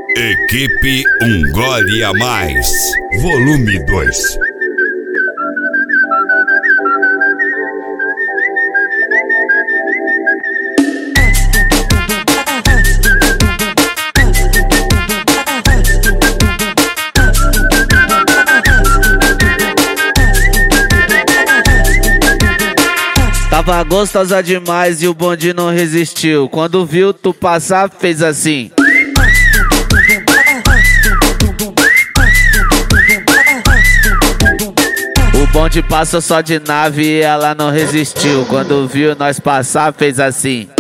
Equipe Um Gole a Mais, volume 2. Tava gostosa demais e o bonde não resistiu. Quando viu tu passar, fez assim. O bonde passou só de nave e ela não resistiu. Quando viu nós passar, fez assim.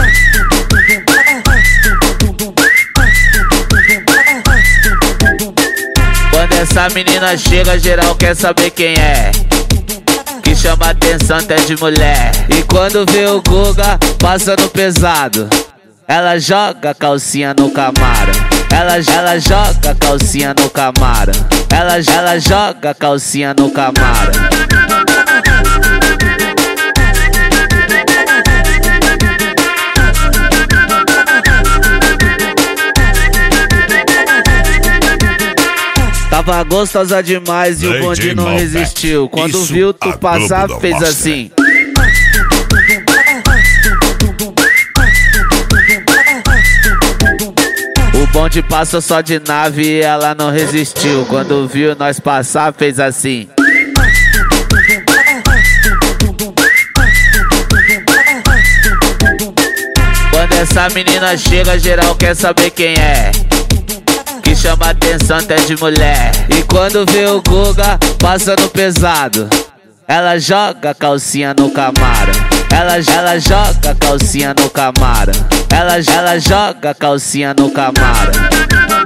Quando essa menina chega, geral quer saber quem é. Que chama atenção até de mulher. E quando vê o Guga passando pesado, ela joga a calcinha no Camaro. Ela joga a calcinha no Camaro. Ela joga a calcinha no Camaro. Tava gostosa demais e o bonde não resistiu. Quando viu tu passar, fez assim. O bonde passou só de nave e ela não resistiu. Quando viu nós passar, fez assim. Quando essa menina chega, geral quer saber quem é. Que chama atenção até de mulher. E quando vê o Guga passando pesado, ela joga a calcinha no Camaro. Ela joga a calcinha no Camaro. Ela joga a calcinha no Camaro.